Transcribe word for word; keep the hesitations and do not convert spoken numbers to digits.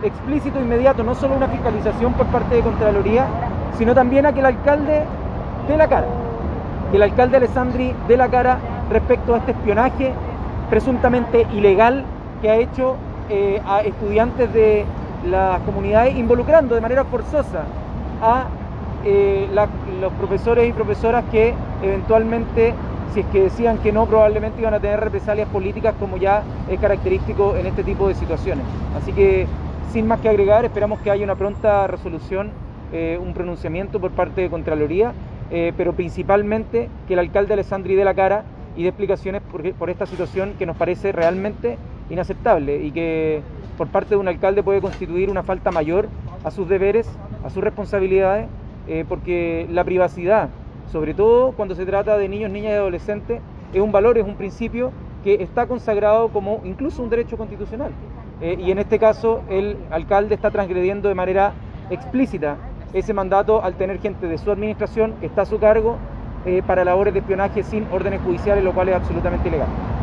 explícito e inmediato, no solo una fiscalización por parte de Contraloría, sino también a que el alcalde dé la cara, que el alcalde Alessandri dé la cara respecto a este espionaje presuntamente ilegal que ha hecho eh, a estudiantes de las comunidades, involucrando de manera forzosa a eh, la, los profesores y profesoras que eventualmente, si es que decían que no, probablemente iban a tener represalias políticas, como ya es característico en este tipo de situaciones. Así que, sin más que agregar, esperamos que haya una pronta resolución, eh, un pronunciamiento por parte de Contraloría, eh, pero principalmente que el alcalde Alessandri dé la cara y dé explicaciones por, por esta situación que nos parece realmente inaceptable y que por parte de un alcalde puede constituir una falta mayor a sus deberes, a sus responsabilidades, eh, porque la privacidad, sobre todo cuando se trata de niños, niñas y adolescentes, es un valor, es un principio que está consagrado como incluso un derecho constitucional. Eh, y en este caso el alcalde está transgrediendo de manera explícita ese mandato al tener gente de su administración que está a su cargo eh, para labores de espionaje sin órdenes judiciales, lo cual es absolutamente ilegal.